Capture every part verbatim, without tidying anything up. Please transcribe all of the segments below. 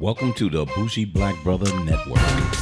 Welcome to the Bougie Black Brother Network.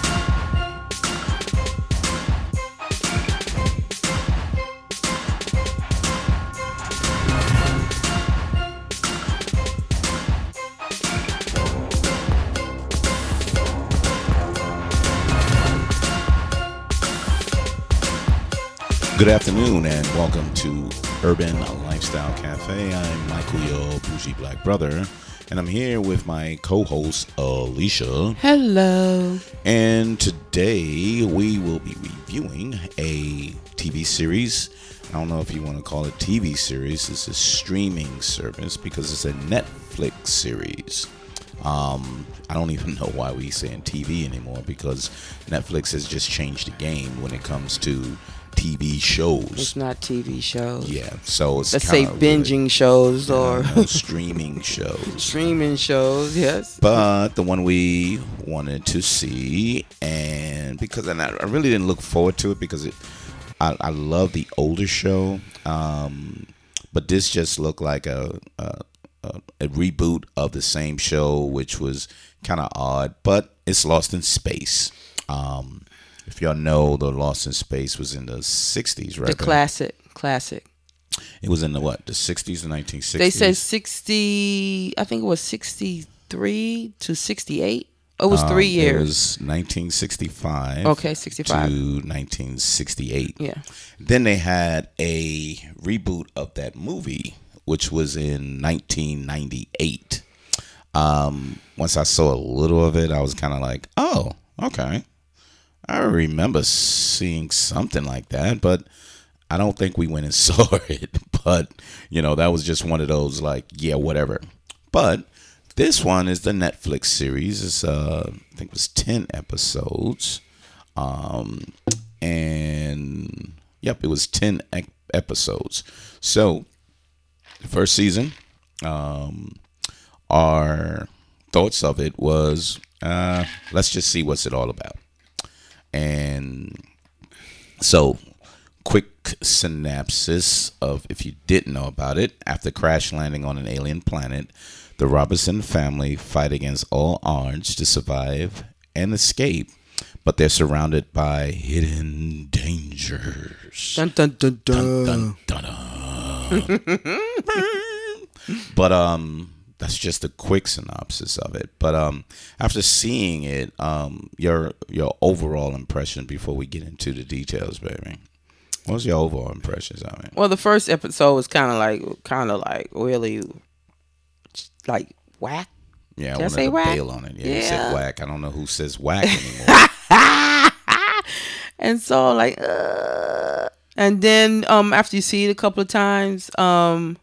Good afternoon and welcome to Urban Lifestyle Cafe. I'm Michael, your Bougie Black Brother, and I'm here with my co-host Alicia. Hello. And today we will be reviewing a T V series. I don't know if you want to call it T V series. It's a streaming service because it's a Netflix series. Um, I don't even know why we saying T V anymore because Netflix has just changed the game when it comes to T V shows. It's not T V shows. Yeah, so it's let's say binging really, shows or know, streaming shows. Streaming shows, yes. But the one we wanted to see, and because I, I really didn't look forward to it because it, I, I love the older show, um, but this just looked like a a, a a reboot of the same show, which was kind of odd. But it's Lost in Space. Um, If y'all know, the Lost in Space was in the sixties, right? The classic, classic. It was in the what? The sixties, the nineteen sixties? They said sixty, I think it was sixty-three to sixty-eight. It was three um, years. It was nineteen sixty-five. Okay, sixty-five. To nineteen sixty-eight. Yeah. Then they had a reboot of that movie, which was in nineteen ninety-eight. Um, once I saw a little of it, I was kind of like, oh, okay. I remember seeing something like that, but I don't think we went and saw it. But, you know, that was just one of those like, yeah, whatever. But this one is the Netflix series. It's, uh, I think it was ten episodes. Um, and, yep, it was ten e- episodes. So, the first season, um, our thoughts of it was, uh, let's just see what's it all about. And so, quick synopsis of if you didn't know about it. After crash landing on an alien planet, the Robinson family fight against all odds to survive and escape, but they're surrounded by hidden dangers. Dun dun dun dun. Dun, dun, dun, dun. But um. That's just a quick synopsis of it. But um, after seeing it, um, your your overall impression before we get into the details, baby. What was your overall impressions of it? Well, the first episode was kind of like, kind of like really, like whack. Yeah, I Did I wanted say to whack? bail on it. Yeah, Yeah. you said whack. I don't know who says whack anymore. And so like, uh, and then um, after you see it a couple of times, um,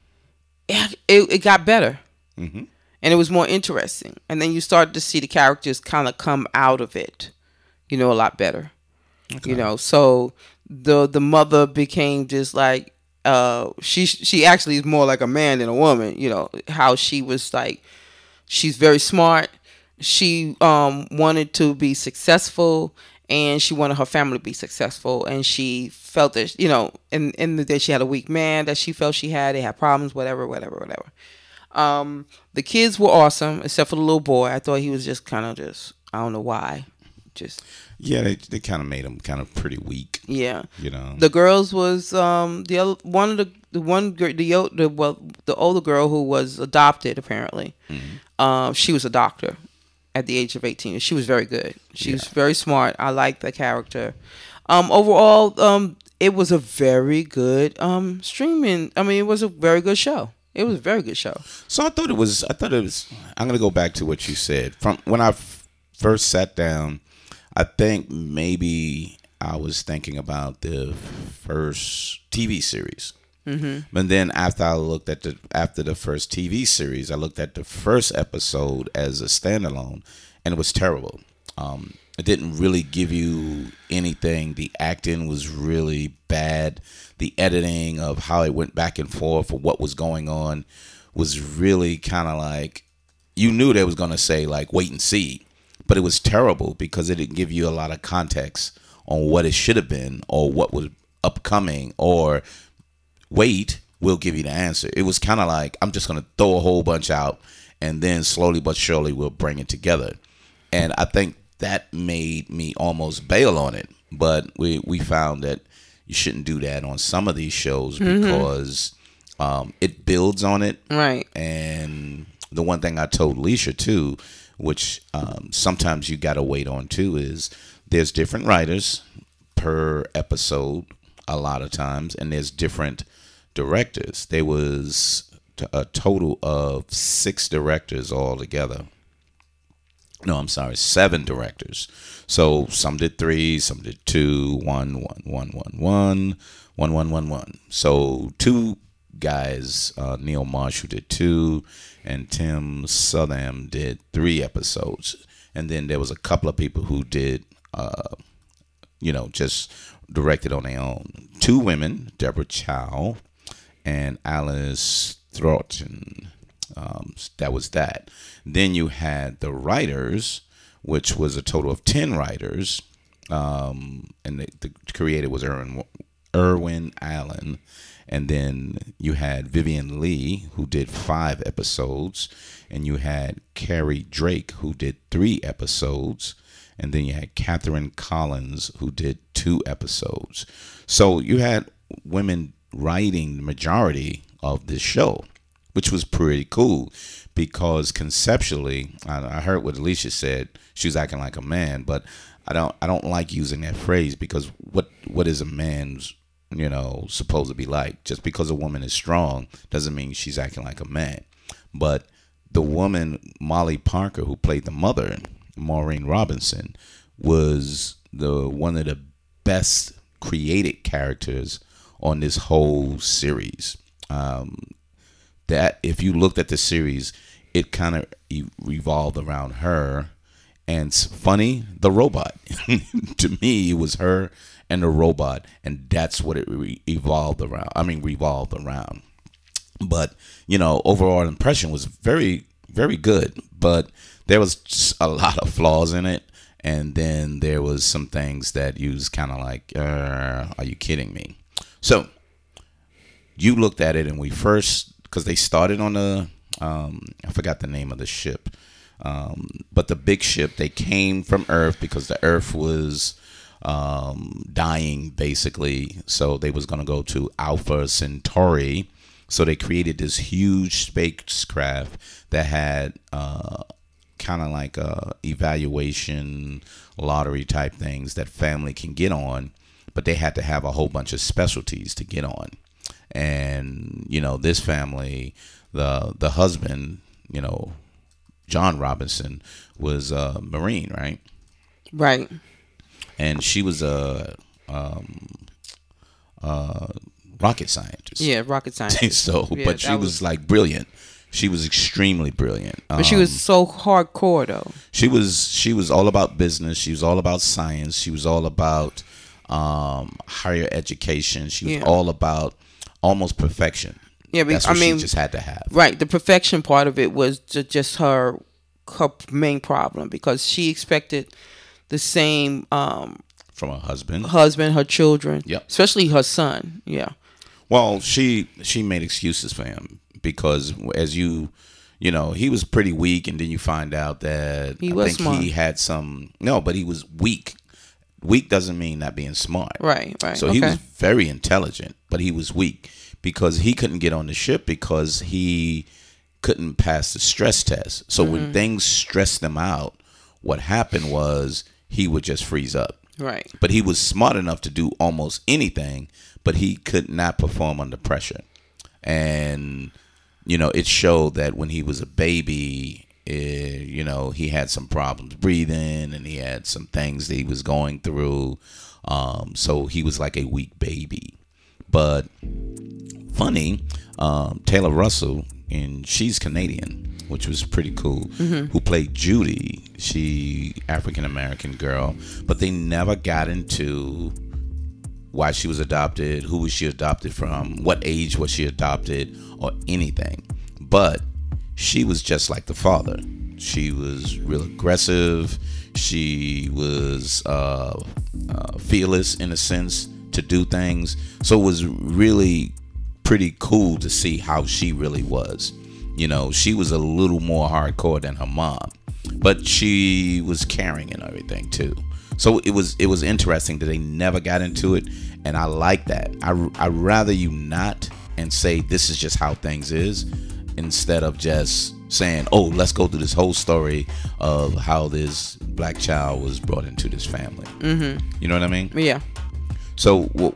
it it, it got better. Mm-hmm. And it was more interesting. And then you started to see the characters kind of come out of it, you know, a lot better. Okay. You know, so the the mother became just like, uh, she she actually is more like a man than a woman. You know, how she was like, she's very smart. She um, wanted to be successful, and she wanted her family to be successful. And she felt that, you know, in, in the day she had a weak man that she felt she had. They had problems, whatever, whatever, whatever. Um, the kids were awesome, except for the little boy. I thought he was just kind of just, I don't know why. Just yeah, they they kind of made him kind of pretty weak. Yeah, you know. The girls was um the other one of the the one the the well the older girl who was adopted apparently. Mm-hmm. Um, she was a doctor at the age of eighteen. She was very good. She yeah. was very smart. I liked the character. Um, overall, um, it was a very good um streaming. I mean, it was a very good show. It was a very good show. So I thought it was. I thought it was. I'm gonna go back to what you said from when I f- first sat down. I think maybe I was thinking about the first T V series, mm-hmm. but then after I looked at the after the first T V series, I looked at the first episode as a standalone, and it was terrible. Um, it didn't really give you anything. The acting was really bad. The editing of how it went back and forth for what was going on was really kind of like, you knew they was going to say like, wait and see, but it was terrible because it didn't give you a lot of context on what it should have been or what was upcoming or wait, we'll give you the answer. It was kind of like, I'm just going to throw a whole bunch out and then slowly but surely we'll bring it together. And I think that made me almost bail on it. But we, we found that you shouldn't do that on some of these shows because mm-hmm. um, it builds on it. Right. And the one thing I told Leisha, too, which um, sometimes you got to wait on, too, is there's different writers per episode a lot of times, and there's different directors. There was a total of six directors altogether. No, I'm sorry, seven directors. So some did three, some did two, one, one, one, one, one, one, one, one, one. So two guys, uh, Neil Marsh, who did two, and Tim Southam did three episodes. And then there was a couple of people who did, uh, you know, just directed on their own. Two women, Deborah Chow and Alice Thornton. Um, that was that. Then you had the writers, which was a total of ten writers, um, and the, the creator was Irwin, Irwin Allen. And then you had Vivian Lee, who did five episodes, and you had Carrie Drake, who did three episodes, and then you had Catherine Collins, who did two episodes. So you had women writing the majority of this show, which was pretty cool because conceptually, I, I heard what Alicia said. She was acting like a man, but I don't. I don't like using that phrase because what what is a man's, you know, supposed to be like? Just because a woman is strong doesn't mean she's acting like a man. But the woman Molly Parker, who played the mother, Maureen Robinson, was the one of the best created characters on this whole series. Um, that if you looked at the series, it kind of revolved around her. And it's funny, the robot. To me, it was her and the robot, and that's what it re- evolved around. I mean, revolved around. But, you know, overall impression was very, very good. But there was just a lot of flaws in it. And then there was some things that you was kind of like, uh, are you kidding me? So you looked at it, and we first, because they started on the, um, I forgot the name of the ship. Um, but the big ship, they came from Earth because the Earth was um, dying, basically. So they was going to go to Alpha Centauri. So they created this huge spacecraft that had uh, kind of like a evaluation lottery type things that family can get on. But they had to have a whole bunch of specialties to get on. And, you know, this family, the the husband, you know, John Robinson, was a Marine, right? Right. And she was a um, uh, rocket scientist. Yeah, rocket scientist. so, yeah, but she was, was like brilliant. She was extremely brilliant. But um, she was so hardcore, though. She was. She was all about business. She was all about science. She was all about um, higher education. She was yeah. all about almost perfection. Yeah, but that's what I mean, she just had to have. Right. The perfection part of it was just her her main problem because she expected the same um, from her husband, husband, her children, yep. especially her son. Yeah. Well, she she made excuses for him because as you you know he was pretty weak, and then you find out that he I was think smart. he had some no, but he was weak. Weak doesn't mean not being smart. Right. Right. So okay. he was very intelligent, but he was weak. Because he couldn't get on the ship because he couldn't pass the stress test. So mm-hmm. when things stressed him out, what happened was he would just freeze up. Right. But he was smart enough to do almost anything, but he could not perform under pressure. And, you know, it showed that when he was a baby, it, you know, he had some problems breathing and he had some things that he was going through. Um, so he was like a weak baby. But funny, um, Taylor Russell, and she's Canadian, which was pretty cool, mm-hmm. who played Judy. She African-American girl, but they never got into why she was adopted, who was she adopted from, what age was she adopted, or anything. But she was just like the father. She was real aggressive. She was uh, uh, fearless in a sense to do things. So it was really pretty cool to see how she really was. You know, she was a little more hardcore than her mom, but she was caring and everything too. So it was it was interesting that they never got into it, and I like that. I I rather you not and say this is just how things is, instead of just saying, oh, let's go through this whole story of how this black child was brought into this family. Mm-hmm. You know what I mean? Yeah. So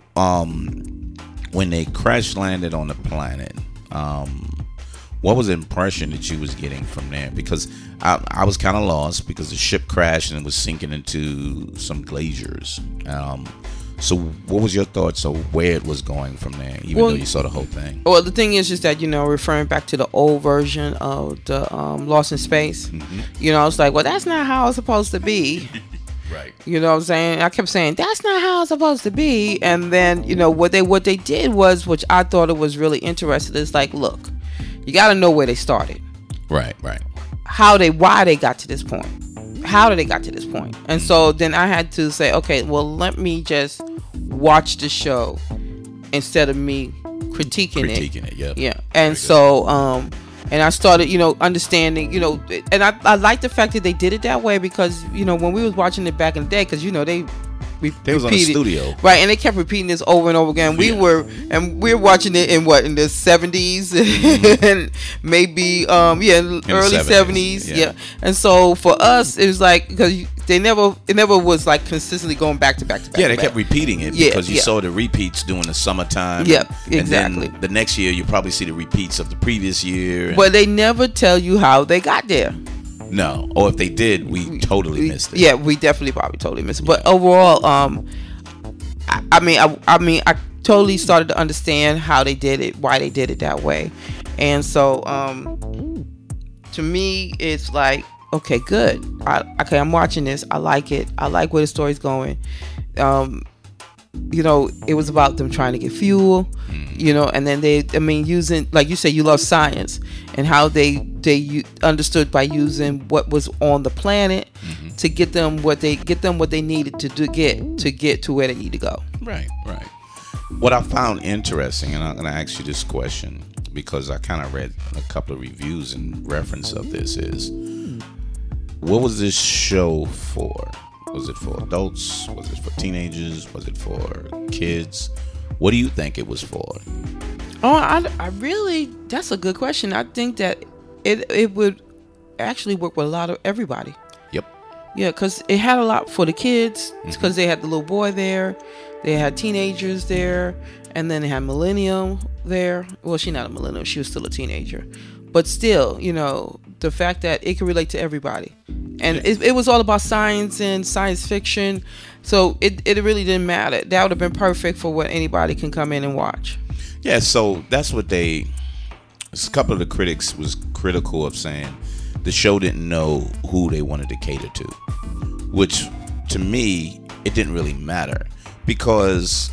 um, when they crash landed on the planet, um, what was the impression that you was getting from there? Because I, I was kind of lost because the ship crashed and it was sinking into some glaciers. Um, so what was your thoughts of where it was going from there, even well, though you saw the whole thing? Well, the thing is just that, you know, referring back to the old version of the um, Lost in Space, mm-hmm. you know, it's like, well, that's not how it's supposed to be. Right. You know what I'm saying? I kept saying, that's not how it's supposed to be. And then, you know, what they what they did was, which I thought it was really interesting, is like, look, you got to know where they started. Right, right. How they, why they got to this point. How did they got to this point? And so then I had to say, okay, well, let me just watch the show instead of me critiquing, critiquing it. it. Yep. Yeah. And so, um, and I started, you know, understanding, you know, and I, I like the fact that they did it that way because, you know, when we was watching it back in the day, because, you know, they re- they was repeated, on the studio. right, and they kept repeating this over and over again. We yeah. were, and we were watching it in what, in the seventies, mm-hmm. and maybe, um, yeah, in early seventies, yeah. yeah. And so for us, it was like, because they never, it never was like consistently going back to back to back. Yeah, they back. kept repeating it yeah, because you yeah. saw the repeats during the summertime. Yep, and, exactly. And then the next year, you probably see the repeats of the previous year. And but they never tell you how they got there. No, or if they did, we totally we, missed it. Yeah, we definitely probably totally missed it. But yeah. overall, um, I, I mean, I, I mean, I totally started to understand how they did it, why they did it that way, and so, um, to me, it's like, okay, good. I, okay, I'm watching this. I like it. I like where the story's going. Um, you know, it was about them trying to get fuel, you know, and then they, I mean, using, like you said, you love science and how they, they u- understood by using what was on the planet mm-hmm. to get them what they, get them what they needed to do, get, to get to where they need to go. Right, right. What I found interesting, and I'm going to ask you this question because I kind of read a couple of reviews in reference of this, is what was this show for? Was it for adults? Was it for teenagers? Was it for kids? What do you think it was for? Oh, I, I really, that's a good question. I think that it it would actually work with a lot of everybody. Yep. Yeah, because it had a lot for the kids because mm-hmm. they had the little boy there. They had teenagers there. And then they had Millennium there. Well, she's not a millennial. She was still a teenager. But still, you know, the fact that it could relate to everybody. And it, it was all about science and science fiction. So it, it really didn't matter. That would have been perfect for what anybody can come in and watch. Yeah, so that's what they... A couple of the critics was critical of saying the show didn't know who they wanted to cater to. Which, to me, it didn't really matter. Because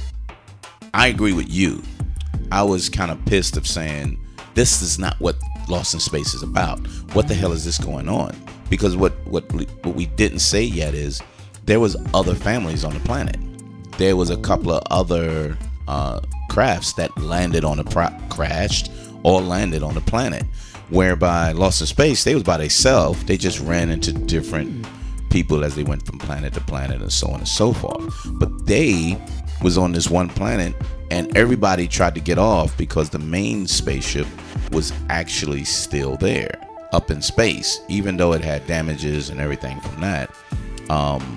I agree with you. I was kind of pissed of saying, this is not what Lost in Space is about. What the hell is this going on? Because what, what, what we didn't say yet is there was other families on the planet. There was a couple of other uh, crafts that landed on the pro- crashed or landed on the planet. Whereby Lost in Space, they was by themselves. They just ran into different people as they went from planet to planet and so on and so forth. But they was on this one planet and everybody tried to get off because the main spaceship was actually still there up in space, even though it had damages and everything from that. Um,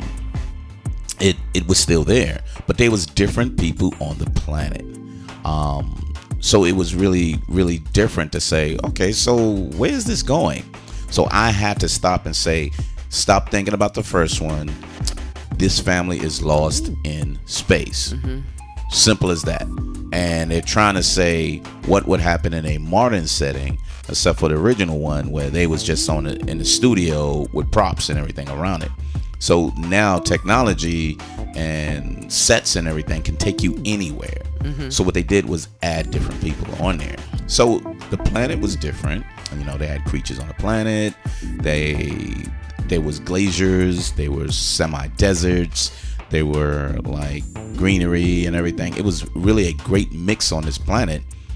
it it was still there, but there was different people on the planet. Um, so it was really, really different to say, okay, so where's this going? So I had to stop and say, stop thinking about the first one. This family is lost in space. Mm-hmm. Simple as that. And they're trying to say what would happen in a modern setting, except for the original one where they was just on the, in the studio with props and everything around it. So now technology and sets and everything can take you anywhere. Mm-hmm. So what they did was add different people on there. So the planet was different. You know, they had creatures on the planet. They there was glaciers. There were semi-deserts. There were like greenery and everything. It was really a great mix on this planet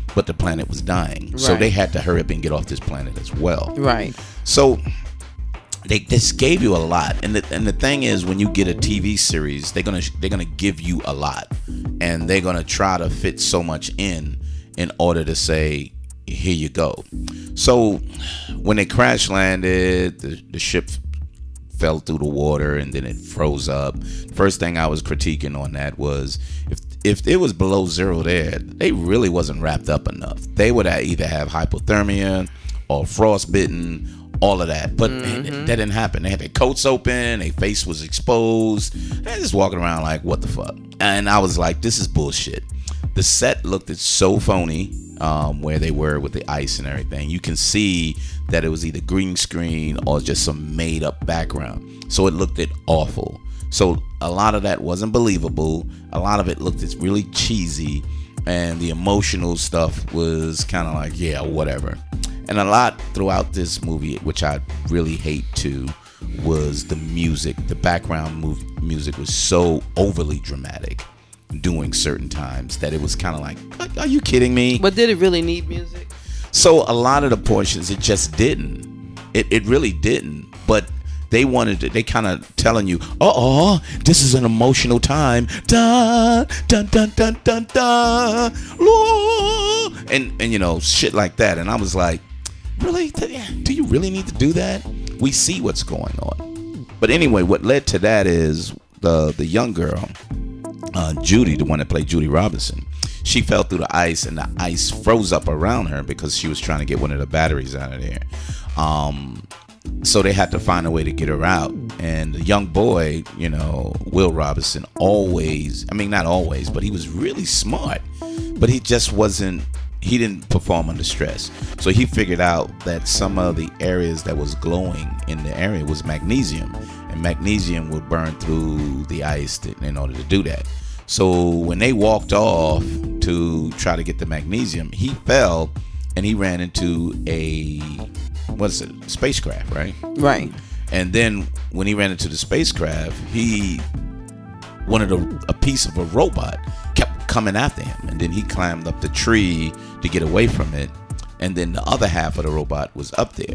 but the planet was dying. Right. So they had to hurry up and get off this planet as well. Right. So they this gave you a lot, and the and the thing is, when you get a T V series, they're gonna they're gonna give you a lot, and they're gonna try to fit so much in in order to say, here you go. So when they crash landed, the, the ship fell through the water and then it froze up. First thing I was critiquing on that was if if it was below zero there, they really wasn't wrapped up enough. They would either have hypothermia or frostbitten, all of that. But mm-hmm. that didn't happen. They had their coats open, their face was exposed. They're just walking around like, what the fuck? And I was like, this is bullshit. The set looked so phony. Um, where they were with the ice and everything, you can see that it was either green screen or just some made up background. So it looked it awful. So a lot of that wasn't believable. A lot of it looked it's really cheesy, and the emotional stuff was kind of like, yeah, whatever. And a lot throughout this movie, which I really hate too, was the music. The background move, music was so overly dramatic doing certain times that it was kind of like, are you kidding me? But did it really need music? So a lot of the portions it just didn't. It it really didn't. But they wanted to, they kind of telling you, uh-oh, this is an emotional time. Dun dun dun dun dun dun. And and you know, shit like that. And I was like, really? Do you really need to do that? We see what's going on. But anyway, what led to that is the the young girl, Uh, Judy, the one that played Judy Robinson, she fell through the ice, and the ice froze up around her because she was trying to get one of the batteries out of there. Um, so they had to find a way to get her out. And the young boy, you know, Will Robinson, always, I mean, not always, but he was really smart. But he just wasn't, he didn't perform under stress. So he figured out that some of the areas that was glowing in the area was magnesium. And magnesium would burn through the ice in order to do that. So when they walked off to try to get the magnesium, he fell and he ran into a, what is it, spacecraft, right? Right. And then when he ran into the spacecraft, he wanted a, a piece of a robot, kept coming after him. And then he climbed up the tree to get away from it. And then the other half of the robot was up there.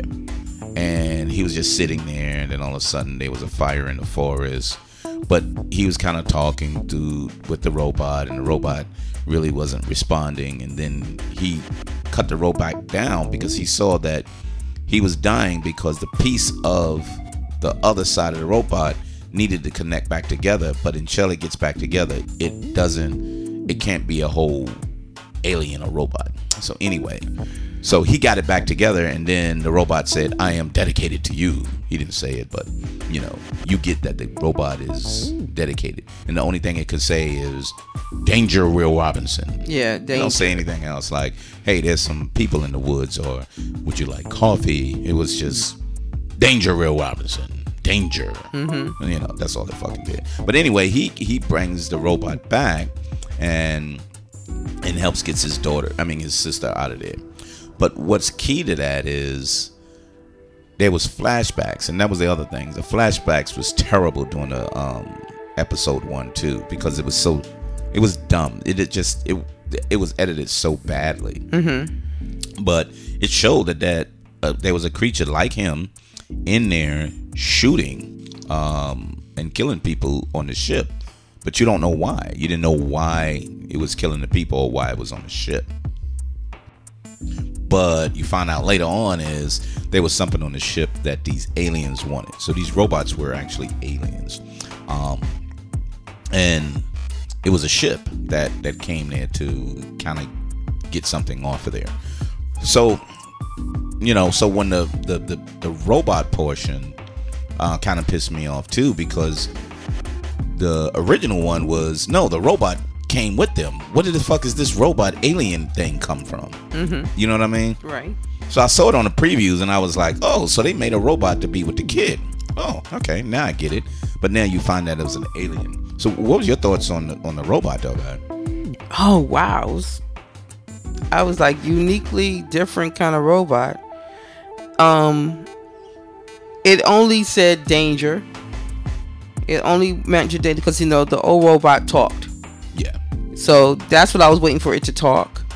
And he was just sitting there, and then all of a sudden there was a fire in the forest. But he was kind of talking to with the robot, and the robot really wasn't responding. And then he cut the robot down because he saw that he was dying because the piece of the other side of the robot needed to connect back together. But until it gets back together, it doesn't, it can't be a whole alien or robot. So anyway, so he got it back together, and then the robot said, I am dedicated to you. He didn't say it, but you know, you get that the robot is dedicated. And the only thing it could say is, danger, Will Robinson. Yeah, danger. They don't say anything else like, hey, there's some people in the woods, or would you like coffee? It was just, danger, Will Robinson. Danger. Mm-hmm. And, you know, that's all they fucking did. But anyway, he, he brings the robot back, and and helps gets his daughter, I mean his sister, out of there. But what's key to that is there was flashbacks, and that was the other thing. The flashbacks was terrible during the um, episode one too, because it was so, it was dumb. It, it just it it was edited so badly. Mm-hmm. But it showed that that uh, there was a creature like him in there shooting um, and killing people on the ship. But you don't know why. You didn't know why it was killing the people or why it was on the ship. But you find out later on is there was something on the ship that these aliens wanted. So these robots were actually aliens. Um, and it was a ship that, that came there to kind of get something off of there. So, you know, so when the, the, the, the robot portion uh, kind of pissed me off too, because the original one was, no, the robot came with them. What the fuck is this robot alien thing come from? Mm-hmm. You know what I mean? Right. So I saw it on the previews, and I was like, oh, so they made a robot to be with the kid. Oh, okay, now I get it. But now you find that it was an alien. So what was your thoughts on the, on the robot, though, man? Oh, wow. It was, I was like, uniquely different kind of robot. Um, it only said danger. It only mentioned danger because, you know, the old robot talked. Yeah. So that's what I was waiting for it to talk.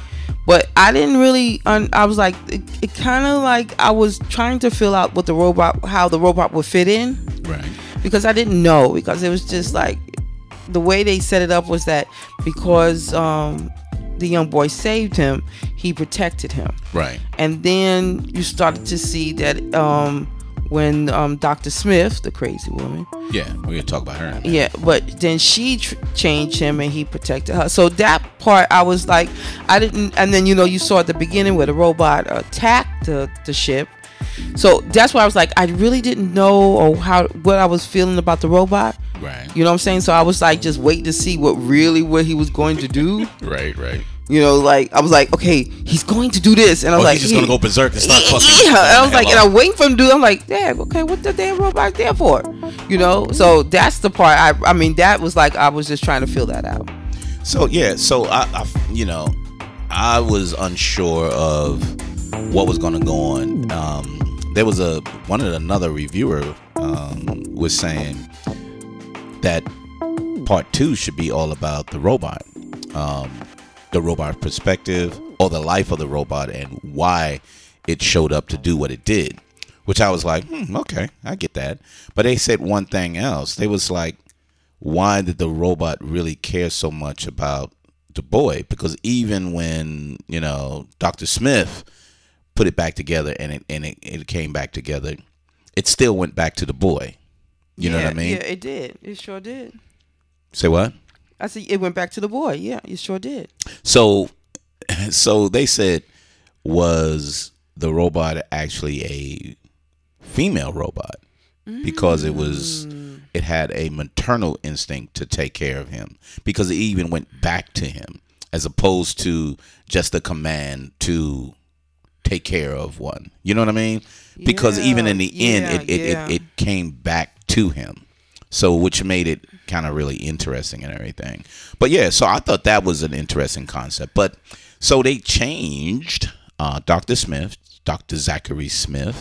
But I didn't really. Un- I was like, it, it kind of like I was trying to fill out what the robot, how the robot would fit in, Right. because I didn't know, because it was just like the way they set it up was that because um, the young boy saved him, he protected him. Right. And then you started to see that um, when um, Doctor Smith, the crazy woman, Yeah, we're gonna talk about her. In a minute. yeah, but then she tr- changed him and he protected her. So that part, I was like, I didn't. And then you know, you saw at the beginning where the robot attacked the, the ship. So that's why I was like, I really didn't know or how what I was feeling about the robot. Right. You know what I'm saying? So I was like, just waiting to see what really what he was going to do. Right. Right. You know, like I was like, okay, he's going to do this, and I was oh, like, he's just he, gonna go berserk and start fucking. Yeah, and I was like, and I'm waiting for him to do. I'm like, yeah, okay, what the damn robot there for? You know, so that's the part. I, I mean, that was like I was just trying to fill that out. So yeah, so I, I, you know, I was unsure of what was gonna go on. Um, there was a one of another reviewer um, was saying that part two should be all about the robot. Um, the robot perspective or the life of the robot and why it showed up to do what it did, which I was like, hmm, okay, I get that. But they said one thing else. They was like, why did the robot really care so much about the boy? Because even when, you know, Doctor Smith put it back together and it and it, it came back together, it still went back to the boy. You yeah, know what I mean? Yeah, it did. It sure did. Say what? I said it went back to the boy. Yeah, it sure did. So, so they said, was the robot actually a female robot? Because it was, it had a maternal instinct to take care of him. Because it even went back to him, as opposed to just a command to take care of one. You know what I mean? Because Yeah, even in the end, yeah, it it, yeah. it it came back to him. So, which made it kind of really interesting and everything. But yeah, so I thought that was an interesting concept. But so they changed uh, Doctor Smith, Doctor Zachary Smith,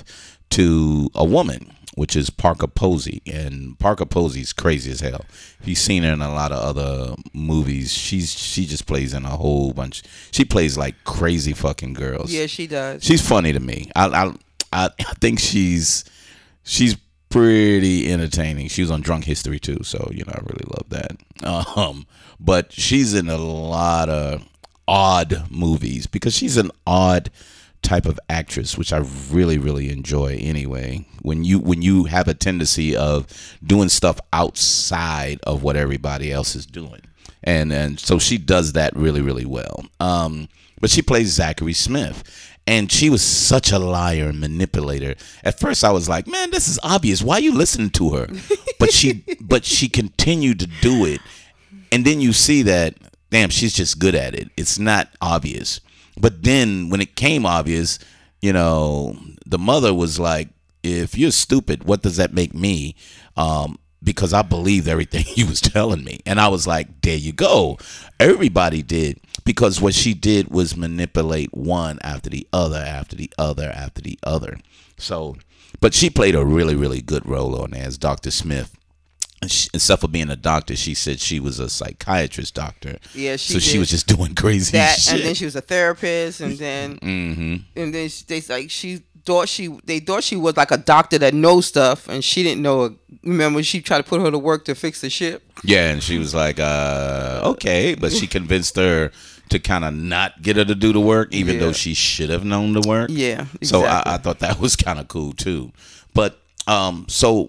to a woman, which is Parker Posey. And Parker Posey's crazy as hell. If you've seen her in a lot of other movies, she's she just plays in a whole bunch. She plays like crazy fucking girls. Yeah, she does. She's funny to me. I I I, I think she's she's pretty entertaining. She was on Drunk History too, so you know I really love that. Um, but she's in a lot of odd movies because she's an odd type of actress, which I really really enjoy. Anyway, when you when you have a tendency of doing stuff outside of what everybody else is doing, and and so she does that really really well. Um, but she plays Zachary Smith. And she was such a liar and manipulator. At first, I was like, "Man, this is obvious. Why are you listening to her?" But she, but she continued to do it. And then you see that, damn, she's just good at it. It's not obvious. But then when it came obvious, you know, the mother was like, "If you're stupid, what does that make me?" Um, because I believed everything he was telling me. And I was like, there you go. Everybody did. Because what she did was manipulate one after the other, after the other, after the other. So, but she played a really, really good role on there as Doctor Smith. And she, except for being a doctor, she said she was a psychiatrist doctor. Yeah, she So did. she was just doing crazy that, shit. and then she was a therapist, and then Mm-hmm. and then she, they like she thought she they thought she was like a doctor that knows stuff, and she didn't know. Remember, she tried to put her to work to fix the ship. Yeah, and she was like, uh, okay. But she convinced her to kind of not get her to do the work, even Yeah. though she should have known the work. Yeah, exactly. So I, I thought that was kind of cool too. But um, so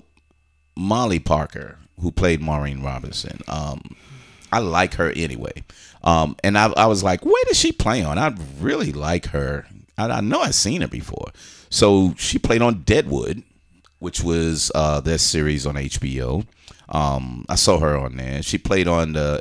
Molly Parker, who played Maureen Robinson, um, I like her anyway. Um, and I, I was like, where does she play on? I really like her. I, I know I've seen her before. So she played on Deadwood, which was uh, their series on H B O. Um, I saw her on there. She played on the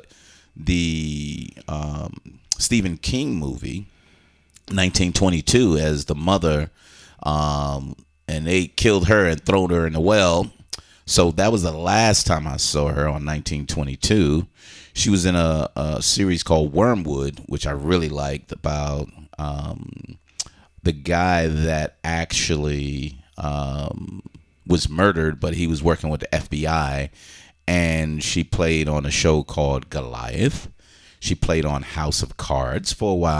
the um, Stephen King movie, nineteen twenty-two, as the mother, um, and they killed her and thrown her in the well. So that was the last time I saw her, on nineteen twenty-two. She was in a, a series called Wormwood, which I really liked, about um, the guy that actually um, was murdered, but he was working with the F B I. And she played on a show called Goliath. She played on House of Cards for a while.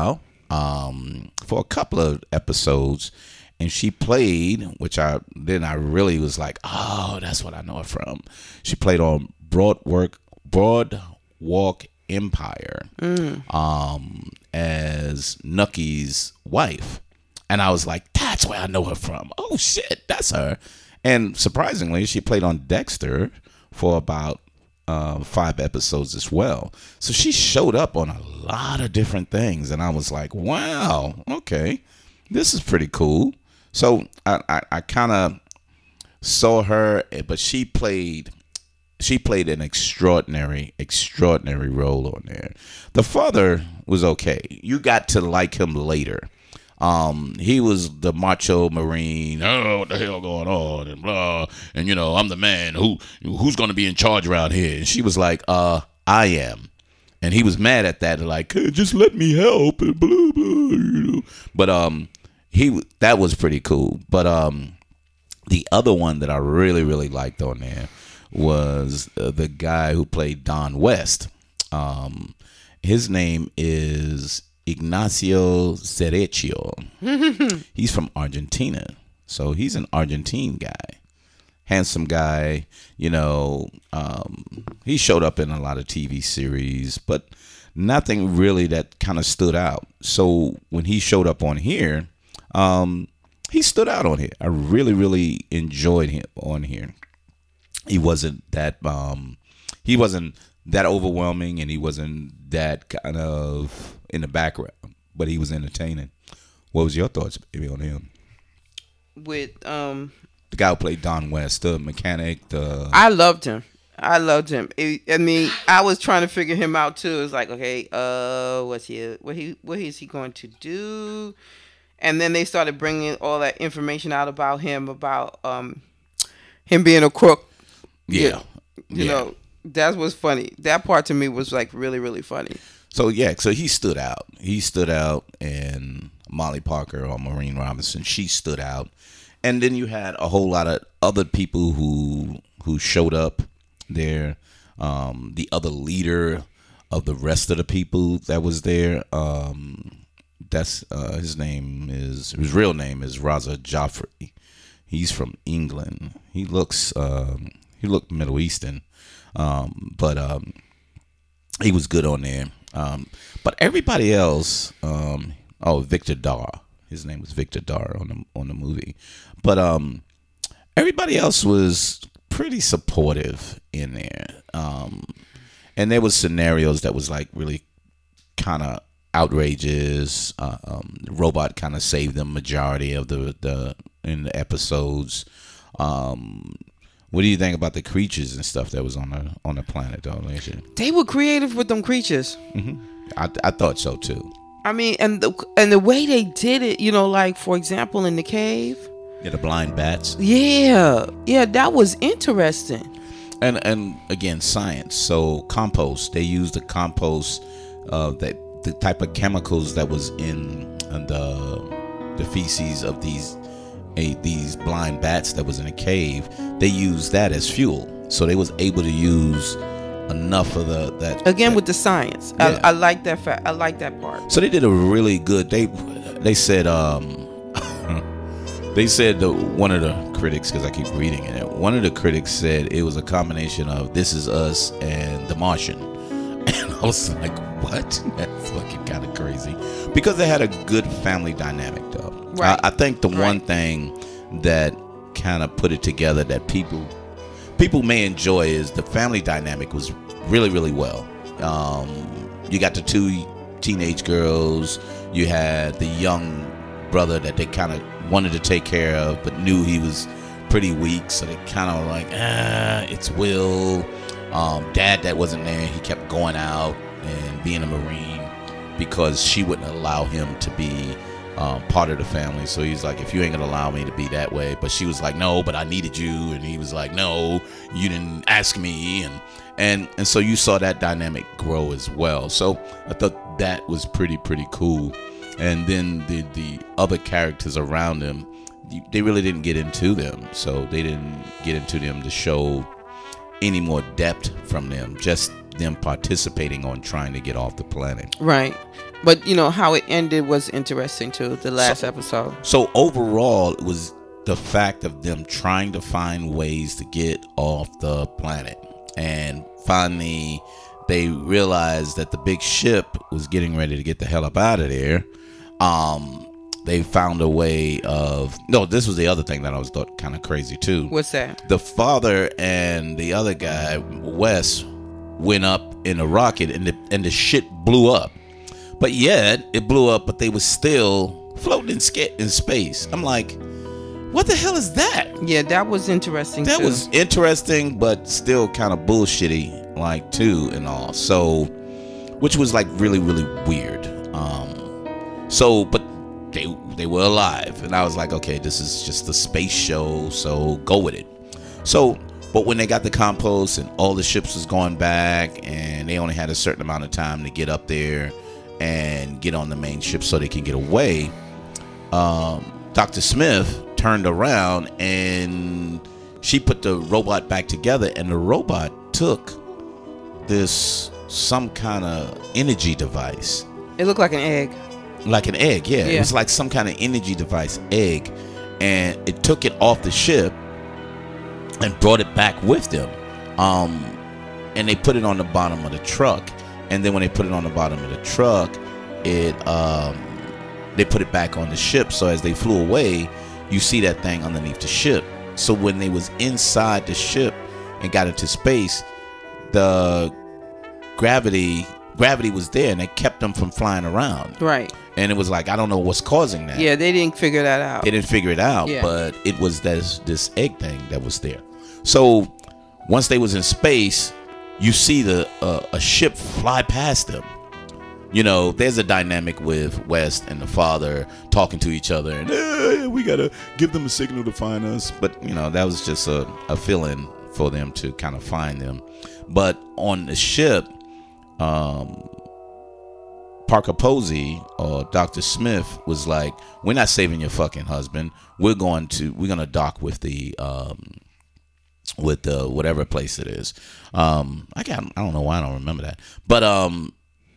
um, for a couple of episodes, and she played, which I then I really was like, oh, that's what I know her from. She played on Broadwalk Broadwalk Empire mm. um, as Nucky's wife, and I was like, that's where I know her from. Oh shit, that's her. And surprisingly, she played on Dexter for about uh, five episodes as well. So she showed up on a lot of different things, and I was like, wow, okay, this is pretty cool. So I, I, I kind of saw her, but she played she played an extraordinary, extraordinary role on there. The father was okay. You got to like him later. Um, he was the macho Marine. Oh, what the hell going on? And blah. And you know, I'm the man who who's going to be in charge around here. And she was like, uh, I am. And he was mad at that. Like, hey, just let me help. And blah blah. You know. But um, he that was pretty cool. But um, the other one that I really really liked on there was uh, the guy who played Don West. Um, his name is Ignacio Cereccio. He's from Argentina. So he's an Argentine guy. Handsome guy. You know, um, he showed up in a lot of T V series, but nothing really that kind of stood out. So when he showed up on here, um, he stood out on here. I really, really enjoyed him on here. He wasn't that, um, he wasn't that overwhelming, and he wasn't that kind of in the background, but he was entertaining. What was your thoughts maybe on him? With um, the guy who played Don West, the mechanic. The I loved him. I loved him. It, I mean, I was trying to figure him out too. It's like, okay, uh, what's he? What he? What is he going to do? And then they started bringing all that information out about him, about um, him being a crook. Yeah, you, you yeah. know. That was funny. That part to me was like really, really funny. So yeah, so he stood out. He stood out, and Molly Parker or Maureen Robinson, she stood out. And then you had a whole lot of other people who who showed up there. Um, the other leader of the rest of the people that was there. Um, that's uh, his name is his real name is Raza Joffrey. He's from England. He looks um, he looked Middle Eastern. Um, but um, he was good on there. Um, but everybody else, um, oh, Victor Dar, his name was Victor Dar on the on the movie. But um, everybody else was pretty supportive in there. Um, and there was scenarios that was like really kind of outrageous. Uh, um, the robot kind of saved the majority of the the in the episodes. Um, What do you think about the creatures and stuff that was on the on the planet, though, Alicia? They were creative with them creatures. Mm-hmm. I I thought so too. I mean, and the and the way they did it, you know, like for example, in the cave. Yeah, the blind bats. Yeah, yeah, that was interesting. And and again, science. So compost. They used the compost, uh, that the type of chemicals that was in the the feces of these. A, these blind bats that was in a cave, they used that as fuel, so they was able to use enough of the that again that, with the science. Yeah. I, I like that fact. I like that part. So they did a really good. They they said um they said the, one of the critics, because I keep reading it. One of the critics said it was a combination of This Is Us and The Martian, and I was like, what? That's fucking kind of crazy, because they had a good family dynamic though. Right. I, I think the right. one thing that kind of put it together that people people may enjoy is the family dynamic was really, really well. Um, you got the two teenage girls. You had the young brother that they kind of wanted to take care of, but knew he was pretty weak. So they kind of like, ah, it's Will. Um, dad that wasn't there, he kept going out and being a Marine because she wouldn't allow him to be Um, part of the family. So he's like, if you ain't gonna allow me to be that way. But she was like, no, but I needed you. And he was like, no, you didn't ask me. And and and so you saw that dynamic grow as well. So I thought that was pretty pretty cool. And then the the other characters around him, they really didn't get into them. So they didn't get into them to show any more depth from them, just them participating on trying to get off the planet. Right. But you know how it ended was interesting too. The last So- episode. So overall, it was the fact of them trying to find ways to get off the planet, and finally they realized that the big ship was getting ready to get the hell up out of there. Um, they found a way of no. This was the other thing that I was thought kind of crazy too. What's that? The father and the other guy, Wes, went up in a rocket, and the and the shit blew up. But yet it blew up, but they was still floating in, sca- in space. I'm like, what the hell is that? Yeah, that was interesting. That too. was interesting, but still kind of bullshitty, like too and all. So, which was like really, really weird. Um, so, but they they were alive, and I was like, okay, this is just a space show, so go with it. So, but when they got the compost and all the ships was going back, and they only had a certain amount of time to get up there and get on the main ship so they can get away, um, Doctor Smith turned around and she put the robot back together, and the robot took this some kind of energy device, It looked like an egg. like an egg. Yeah, Yeah. it was like some kind of energy device egg, and it took it off the ship and brought it back with them. Um, and they put it on the bottom of the truck, and then when they put it on the bottom of the truck, it um, they put it back on the ship. So as they flew away, you see that thing underneath the ship. So when they was inside the ship and got into space, the gravity gravity was there, and it kept them from flying around. Right. And it was like, I don't know what's causing that. Yeah, they didn't figure that out. They didn't figure it out, Yeah. but it was this this egg thing that was there. So once they was in space, you see the uh, a ship fly past them. You know, there's a dynamic with West and the father talking to each other, and eh, we gotta give them a signal to find us. But you know, that was just a, a fill-in for them to kind of find them. But on the ship, um, Parker Posey or Doctor Smith was like, "We're not saving your fucking husband. We're going to we're gonna dock with the um, with the whatever place it is. Um, I got I don't know why I don't remember that, but um."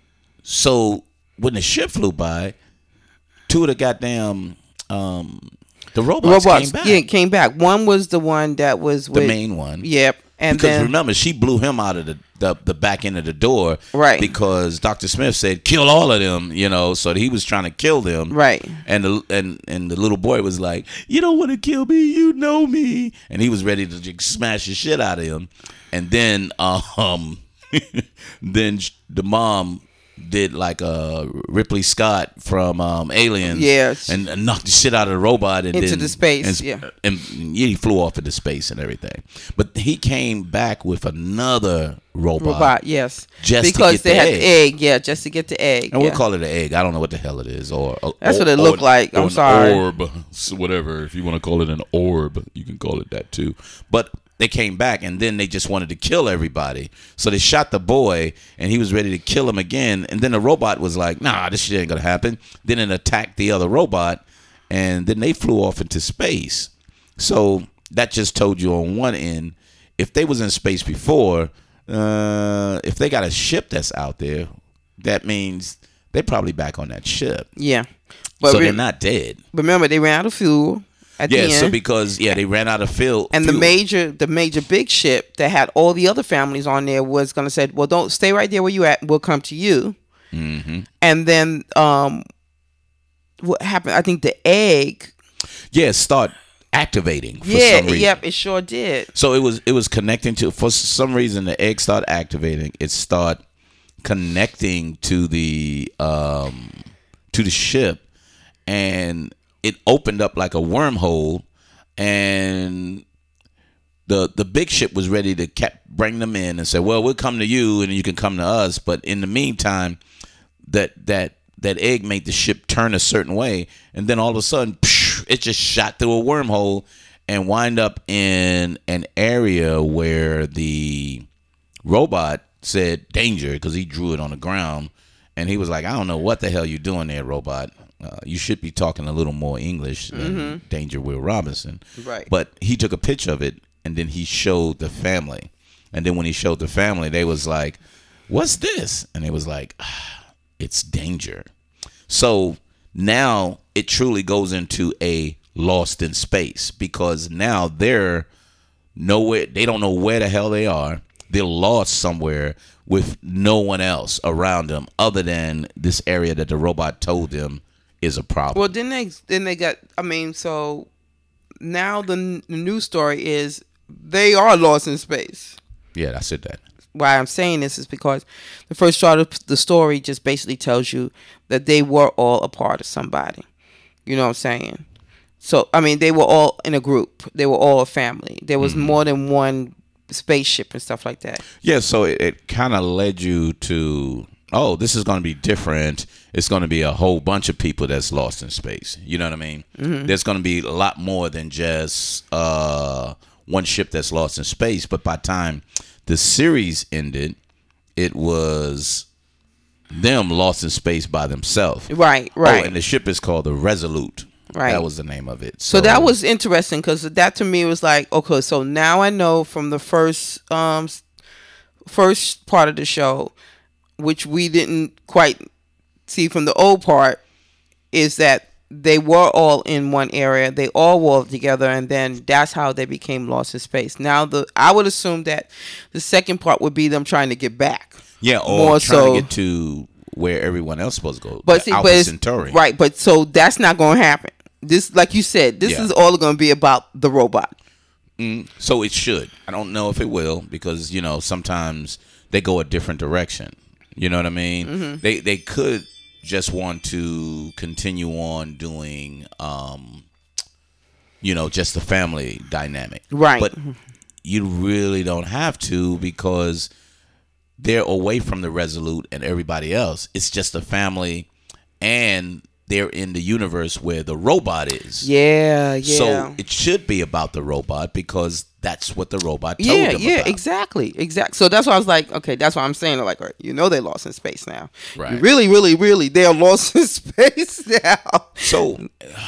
So when the ship flew by, two of the goddamn um, the robots, Robots, came back. yeah, came back. One was the one that was The with, main one. Yep, and Because then remember, she blew him out of the, the the back end of the door, Right. Because Doctor Smith said kill all of them, you know. So he was trying to kill them, right, And the and and the little boy was like, "You don't want to kill me, you know me," and he was ready to just smash the shit out of him. And then um, then sh- the mom did like a Ripley Scott from um, Aliens, Yeah. and, and knocked the shit out of the robot and Into then, the space, and, yeah. and he flew off into space and everything. But he came back with another robot, robot, yes, just to because get they the had egg. the egg, yeah, just to get the egg. and yeah. we'll call it an egg. I don't know what the hell it is, or a- That's or- what it or looked an- like. or I'm an sorry. orb, so whatever. If you want to call it an orb, you can call it that too. But they came back, and then they just wanted to kill everybody. So they shot the boy, and he was ready to kill him again. And then the robot was like, "Nah, this shit ain't gonna happen." Then it attacked the other robot, and then they flew off into space. So that just told you on one end, if they was in space before, uh, if they got a ship that's out there, that means they're probably back on that ship. Yeah, but So re- they're not dead. remember they ran out of fuel at Yeah, the so end. because yeah, they ran out of fuel. And the fuel. major, the major big ship that had all the other families on there was gonna say, "Well, don't stay right there where you at. We'll come to you." Mm-hmm. And then, um, what happened? I think the egg. yeah, start activating for Yeah, some reason. yep, it sure did. So it was it was connecting to for some reason the egg start activating. It start connecting to the um to the ship, and it opened up like a wormhole, and the the big ship was ready to kept bring them in and say, "Well, we'll come to you, and you can come to us." But in the meantime, that that that egg made the ship turn a certain way, and then all of a sudden, psh, it just shot through a wormhole and wind up in an area where the robot said danger because he drew it on the ground, and he was like, "I don't know what the hell you're doing there, robot. Uh, you should be talking a little more English than Mm-hmm. Danger Will Robinson." Right. But he took a picture of it, and then he showed the family, and then when he showed the family, they was like, "What's this?" And it was like, ah, "It's Danger." So now it truly goes into a lost in space, because now they're nowhere. They don't know where the hell they are. They're lost somewhere with no one else around them other than this area that the robot told them is a problem. Well, then they then they got. I mean, so now the, the news story is they are lost in space. Yeah, I said that. Why I'm saying this is because the first part of the story just basically tells you that they were all a part of somebody. You know what I'm saying? So, I mean, they were all in a group. They were all a family. There was mm-hmm. more than one spaceship and stuff like that. Yeah, so it, it kind of led you to, oh, this is going to be different. It's going to be a whole bunch of people that's lost in space. You know what I mean? Mm-hmm. There's going to be a lot more than just uh, one ship that's lost in space. But by the time the series ended, it was them lost in space by themselves. Right, right. Oh, and the ship is called the Resolute. Right. That was the name of it. So, so that was interesting because that to me was like, okay, so now I know from the first um first part of the show, which we didn't quite see from the old part, is that they were all in one area. They all were together, and then that's how they became lost in space. Now, the I would assume that the second part would be them trying to get back. Yeah, or More trying so, to get to where everyone else supposed to go. But see, Alpha but it's, Centauri. right, but so that's not going to happen. This, like you said, this Yeah. is all going to be about the robot. Mm, so it should. I don't know if it will, because you know sometimes they go a different direction. You know what I mean? Mm-hmm. They they could just want to continue on doing, um, you know, just the family dynamic, right? But you really don't have to, because they're away from the Resolute and everybody else. It's just a family, and they're in the universe where the robot is. Yeah, yeah. So it should be about the robot, because that's what the robot told yeah, them yeah, about. exactly, exactly. So that's why I was like, okay, that's why I'm saying, like, right, you know, they lost in space now. Right. You really, really, really, they are lost in space now. So,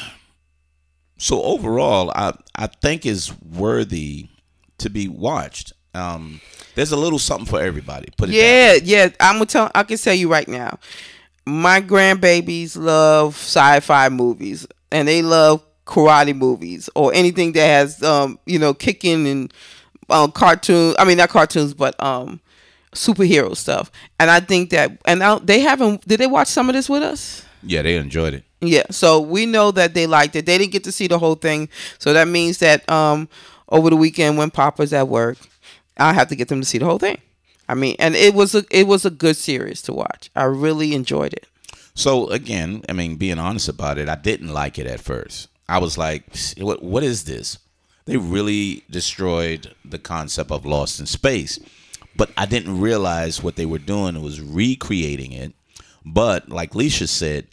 so overall, I I think is worthy to be watched. Um, there's a little something for everybody. Put it yeah, that way. yeah. I'm gonna tell. I can tell you right now. My grandbabies love sci-fi movies, and they love karate movies or anything that has, um, you know, kicking and um, cartoon. I mean, not cartoons, but um, superhero stuff. And I think that, and now they haven't. Did they watch some of this with us? Yeah, they enjoyed it. Yeah, so we know that they liked it. They didn't get to see the whole thing, so that means that um, over the weekend when Papa's at work, I'll have to get them to see the whole thing. I mean, and it was a it was a good series to watch. I really enjoyed it. So again, I mean, being honest about it, I didn't like it at first. I was like, what what is this? They really destroyed the concept of Lost in Space. But I didn't realize what they were doing was recreating it. But like Leisha said,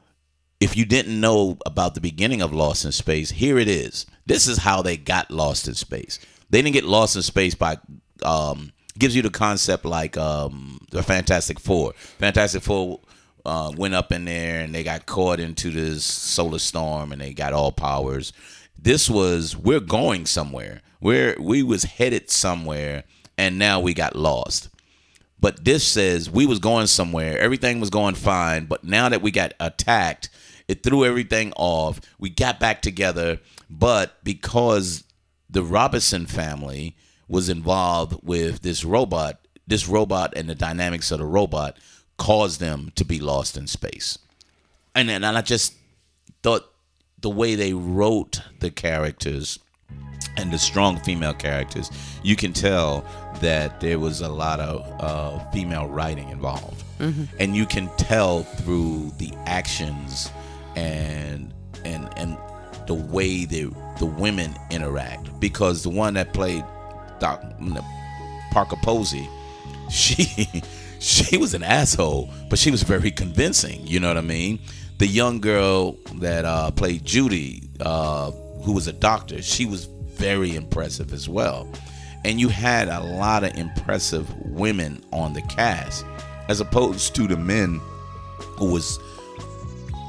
if you didn't know about the beginning of Lost in Space, here it is. This is how they got lost in space. They didn't get lost in space by um, gives you the concept like um, the Fantastic Four. Fantastic Four uh, went up in there and they got caught into this solar storm and they got all powers. This was, we're going somewhere. We're we was headed somewhere and now we got lost. But this says we was going somewhere. Everything was going fine. But now that we got attacked, it threw everything off. We got back together. But because the Robinson family was involved with this robot, this robot and the dynamics of the robot caused them to be lost in space. And then and I just thought the way they wrote the characters and the strong female characters, you can tell that there was a lot of uh, female writing involved. Mm-hmm. And you can tell through the actions and and and the way the the women interact, because the one that played Doc Parker Posey, she she was an asshole, but she was very convincing. You know what I mean? The young girl that uh, played Judy, uh, who was a doctor, she was very impressive as well. And you had a lot of impressive women on the cast, as opposed to the men who was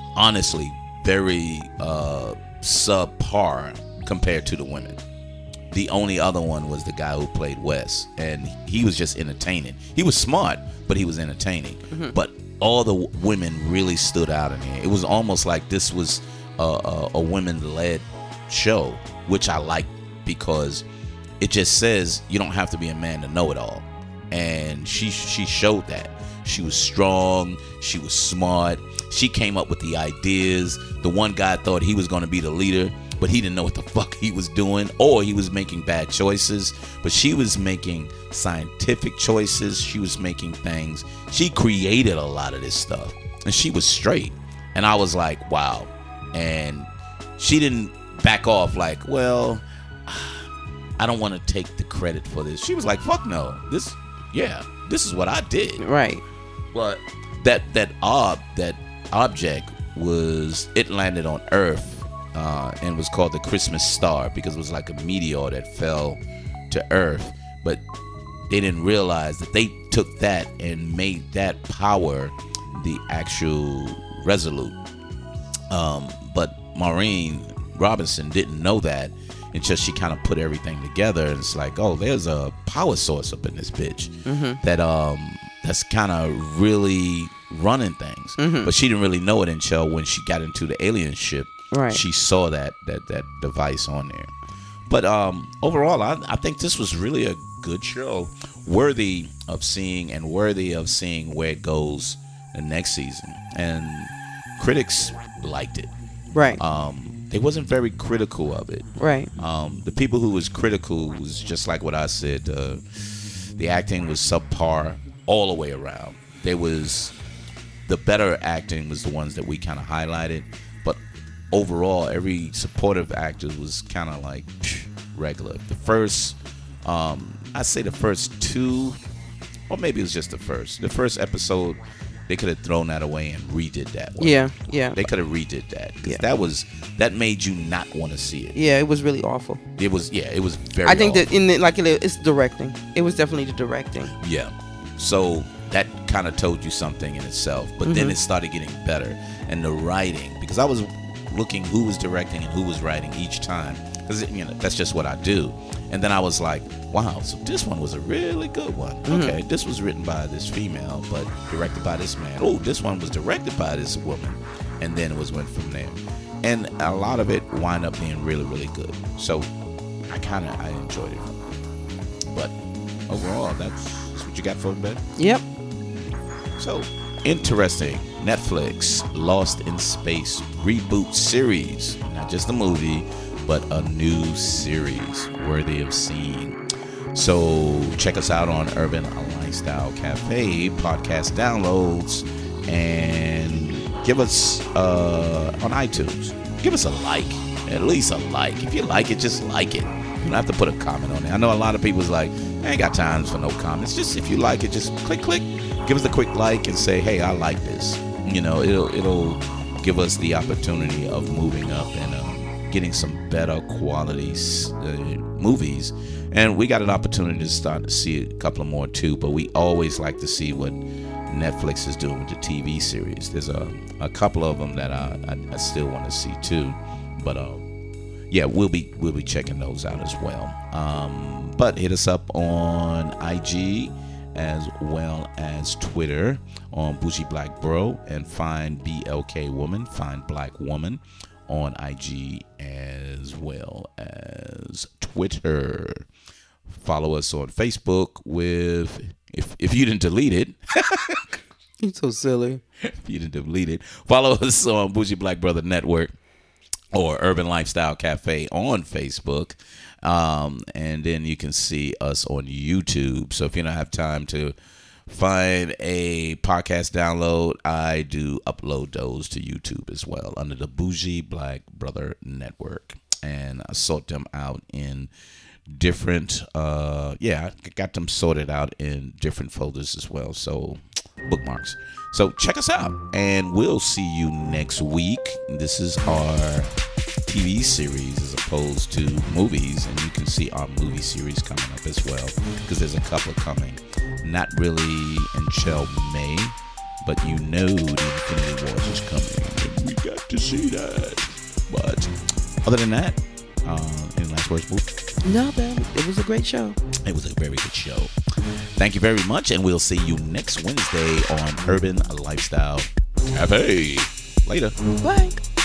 honestly very uh, subpar compared to the women. the only other one was the guy who played Wes, and he was just entertaining. He was smart, but he was entertaining. Mm-hmm. But all the w- women really stood out in here. It was almost like this was a, a, a women-led show, which I like because it just says you don't have to be a man to know it all. And she she showed that. She was strong. She was smart. She came up with the ideas. The one guy thought he was going to be the leader, but he didn't know what the fuck he was doing, or he was making bad choices. But she was making scientific choices. She was making things. She created a lot of this stuff, and she was straight. And I was like, wow. And she didn't back off like, well, I don't want to take the credit for this. She was like, fuck no. This, yeah, this is what I did. Right. But that that ob that object was, it landed on Earth. Uh, and was called the Christmas Star because it was like a meteor that fell to Earth. But they didn't realize that they took that and made that power the actual Resolute. Um, but Maureen Robinson didn't know that until she kind of put everything together. And it's like, oh, there's a power source up in this bitch mm-hmm. that um that's kind of really running things. Mm-hmm. But she didn't really know it until when she got into the alien ship. Right. She saw that that that device on there. But um, overall, I, I think this was really a good show, worthy of seeing and worthy of seeing where it goes the next season. And critics liked it. Right. Um, they wasn't very critical of it. Right. Um, the people who was critical was just like what I said. Uh, the acting was subpar all the way around. There was the better acting was the ones that we kind of highlighted. Overall, every supportive actor was kind of like psh, regular. The first, um, I'd say the first two, or maybe it was just the first. The first episode, they could have thrown that away and redid that one. Yeah, yeah. They could have redid that. Because yeah. that was, that made you not want to see it. Yeah, it was really awful. It was, yeah, it was very I think awful. that, in the, like, it's directing. It was definitely the directing. Yeah. So that kind of told you something in itself. But mm-hmm. then it started getting better. And the writing, because I was looking who was directing and who was writing each time, because you know that's just what I do. And then I was like, wow, so this one was a really good one. Mm-hmm. Okay, this was written by this female but directed by this man. Oh, this one was directed by this woman, and then it was went from there. And a lot of it wind up being really really good. So I kind of I enjoyed it. But overall, that's, that's what you got for me, Ben? Yep. So interesting. Netflix Lost in Space reboot series. Not just a movie, but a new series worthy of seeing. So check us out on Urban Lifestyle Cafe podcast downloads, and give us uh, on iTunes. Give us a like, at least a like. If you like it, just like it. You don't have to put a comment on it. I know a lot of people's like, I ain't got time for no comments. Just if you like it, just click, click. Give us a quick like and say, hey, I like this. You know, it'll it'll give us the opportunity of moving up and uh, getting some better quality uh, movies. And we got an opportunity to start to see a couple of more too. But we always like to see what Netflix is doing with the T V series. There's a, a couple of them that I, I, I still want to see too. But uh, yeah, we'll be we'll be checking those out as well. Um, but hit us up on I G as well as Twitter on Bougie Black Bro, and find B L K Woman, find Black Woman on I G as well as Twitter. Follow us on Facebook with, if if you didn't delete it. You're so silly. If you didn't delete it, follow us on Bougie Black Brother Network or Urban Lifestyle Cafe on Facebook. Um, and then you can see us on YouTube. So if you don't have time to find a podcast download, I do upload those to YouTube as well under the Bougie Black Brother Network. And I sort them out in different, uh, yeah, I got them sorted out in different folders as well. So bookmarks. So check us out, and we'll see you next week. This is our T V series as opposed to movies, and you can see our movie series coming up as well, because there's a couple coming. Not really until May, but you know the Infinity Wars is coming, and we got to see that. But other than that, uh, any last words, Boo? No, baby, it was a great show. It was a very good show. Thank you very much, and we'll see you next Wednesday on Urban Lifestyle Cafe. Later. Bye.